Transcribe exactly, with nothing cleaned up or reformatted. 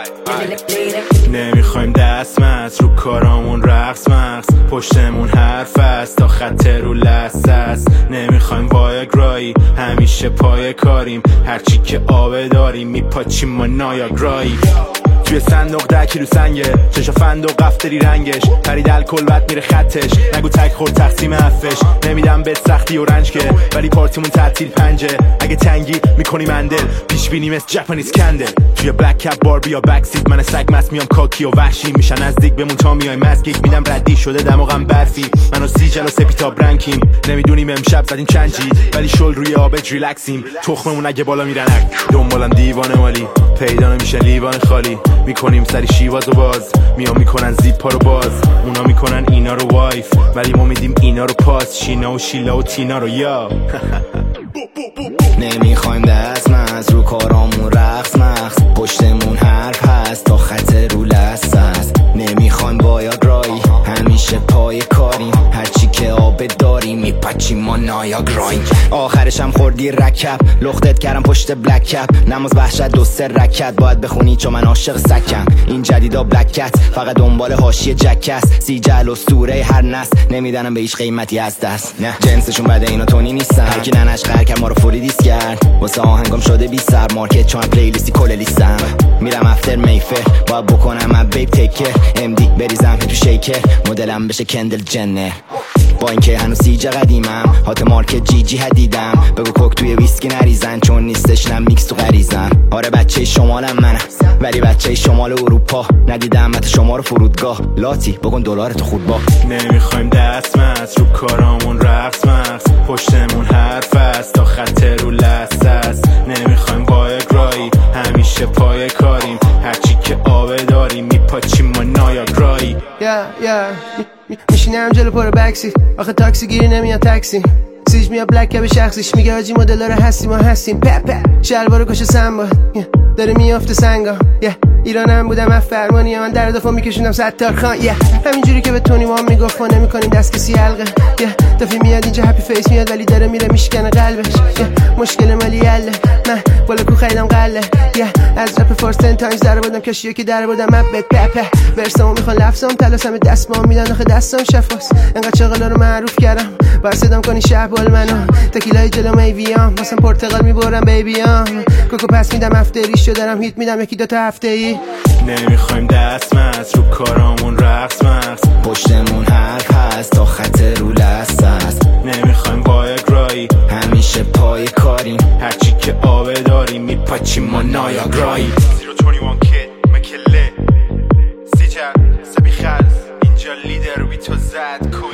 نمیخوایم دست مست رو کارامون رقص مقص، پشتمون حرف است تا خط رو لست است. نمیخوایم وایگرایی همیشه پای کاریم، هرچی که آبه داریم میپاچیم ما نایاگرایی. توی صندوق دکی رو سنگه، چشا فندق قفتری رنگش، پرید الکل بد میره خطش، نگو تک خورد تقسیم حفش. نمیدم به سختی و رنج که، ولی پارتیمون تعطیل پنجه، اگه تنگی میکنی مندل، پیش بینی مثل جپانیز کندل. توی بلک کپ باربی یا بک سیت، من سگ مست میام کاکی و وحشی، میشن نزدیک بمون تا میای مسکیک، میدم ردی شده دماغم برفی، منو سیجل و سپیتاب رنکیم. نمیدونیم امشب زدیم چند جی، ولی شل روی آبج ریلکسیم، تخممون اگه بالا میرنک دنبالم دیوانه مالی، پیدا نمیشه لیوان خالی، میکنیم سری شیواز و باز، میام میکنن زیپا رو باز، اونا میکنن اینا رو وایف، ولی ما میدیم اینا رو پاس، شینا و شیلا و تینا رو یا نمیخوایم دست مست رو کارامون رقص مقص، پشتمون حرف هست تا خط رو لست است. نمیخوایم وایاگرایی همیشه پای کاریم، هرچی که آب داریم میپچیم ما نایاگراییم. آخرش هم خوردی رکب، لختت کردم پشت بلک کپ، نماز وحشت دو سه رکت، باید بخونی چون من عاشق سکم. این جدیدا بلک کت فقط دنبال حاشیه جکس، سیجل و سوره هر نسل، نمیدنم به هیچ قیمتی از دست. نه جنسشون بده اینا تونی نیستن، هرکی ننش قهر کرد ما رو فوری دیس کرد، واسه آهنگام شده بی سر مارکت، چون پلیلیستی کل لیستم. میرم افتر میفر باید بکنم اب بیب تکر، ام دی بریزم تو شیکر، مدلم بشه کندل جنر. با اینکه هنوز سیجه قدیمم، هات مارکت جی جی هدیدم، بگو کوک توی ویسکی نریزن، چون نیستش نم میکس تو غریزم. آره بچه شمالم منم، ولی بچه شمال اروپا، ندیدم مت شما رو فرودگاه، لاتی بگن دلار تو خود با. نمیخوایم دست مست رو کارامون رقص مقص، پشتمون حرف است تا خط رو لست است. نمیخوایم وایگرایی همیشه پای کاریم، هرچی که آبه داریم میپاچیم ما نایاگرایی. یا یا میشینم جلو پر بکسی، آخه تاکسی گیری نمیاد تاکسی، سیج میاد بلک کب شخصیش، میگه آجی مدل رو هستی ما هستیم، پپ شلوارو کش سنبا داره میافته سنگا. ایرانم بودم من فرمانی، من در دفعه میکشوندم ستار خان. همینجوری که به تونی ما میگفت ما نمیکنیم دست کسی حلقه. دفعه میاد اینجا هپی فیس میاد، ولی داره میره میشکنه قلبش. مشکل مالی یله، من بالا کو خریدم قله، از رپ فارس تن تایمز در بودم کشیو که در بودم مبت پپ برسامو میخوان لفظام تلاسم دست ما میدن، آخه دستم شفاست، انقدر چغلا رو معروف کردم واسه صدام کنی شهبال منو، تکیلای جلو میویام واسه پرتقال میبرم بیبیام، کوکو پس میدم هفته ریش دارم هیت میدم یکی دو تا هفته ای. نمیخوایم دست مست رو کارامون رقص مقص، پشتمون حرف هست تا خط رو لست است. نمیخوایم وایگرایی همیشه پای کاریم، هرچی که آبه داریم میپاچیم ما نایاگرایی. زیرو تونی وان کد مکله سیجل سبی خلص، اینجا لیدر بی تو زد کن.